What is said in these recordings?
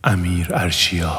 امیرعرشیا.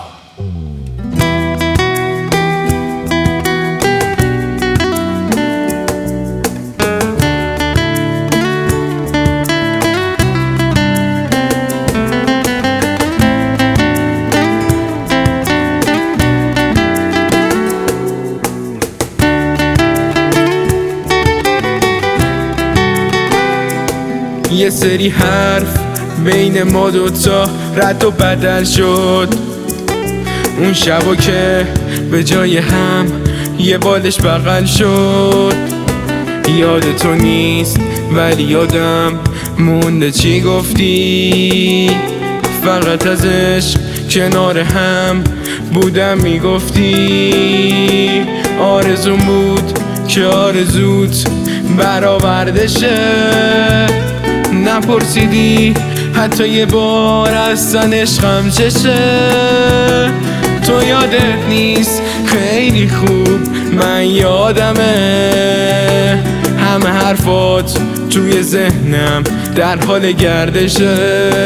یه سری حرف بین ما دوتا رد و بدل شد، اون شبا که به جای هم یه بالش بغل شد. یاد تو نیست ولی یادم مونده چی گفتی، فقط از عشق کنار هم بودم میگفتی. آرزون بود که آرزوت برآورده شه، نپرسیدی حتی یه بار اصلا عشقم چشه. تو یادت نیست خیلی خوب من یادمه، همه حرفات توی ذهنم در حال گردشه.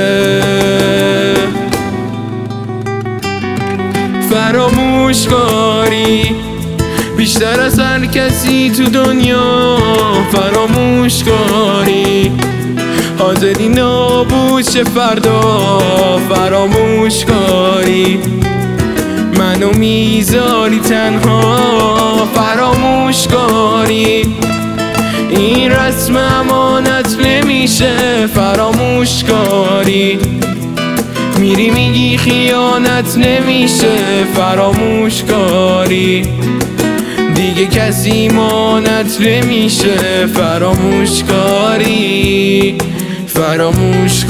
فراموش کاری بیشتر از هر کسی تو دنیا، فراموش کاری حاضری نابود شه فردا. فراموش کاری منو میذاری تنها، فراموش کاری این رسم امانت نمیشه. فراموش کاری میری میگی خیانت نمیشه. فراموش کاری دیگه کسی مانت نمیشه. فراموش کاری فراموش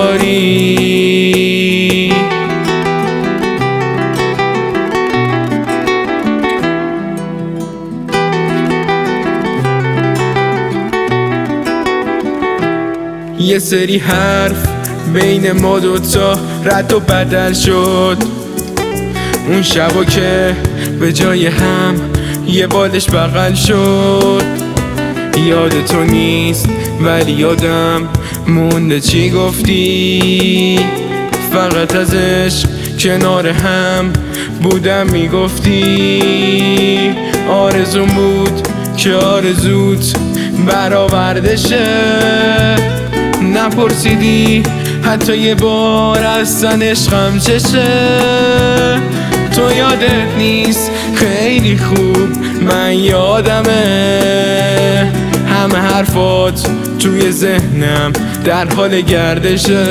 کاری. یه سری حرف بین ما دوتا رد و بدل شد، اون شبا که به جای هم یه بالش بغل شد. یاد تو نیست ولی یادم مونده چی گفتی، فقط از عشق کنار هم بودم میگفتی. آرزون بود که آرزوت برآورده شه، نپرسیدی حتی یه بار اصلا عشقم چشه. تو یادت نیست خیلی خوب من یادمه، همه حرفات توی ذهنم در حال گردشه.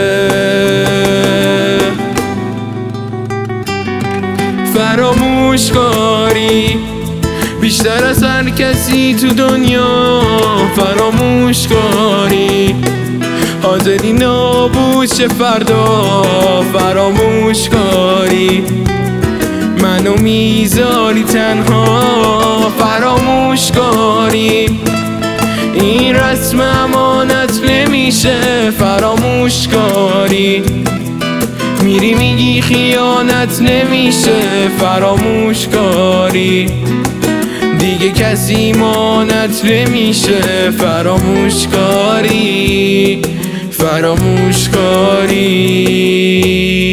فراموش کاری بیشتر از هر کسی تو دنیا، فراموش کاری حاضری نابود شه فردا. فراموش کاری منو میذاری تنها. فراموش کاری این رسم امانت نمیشه. فراموش کاری میری میگی خیانت نمیشه. فراموش کاری دیگه کسی مانت نمیشه. فراموش کاری فراموش کاری.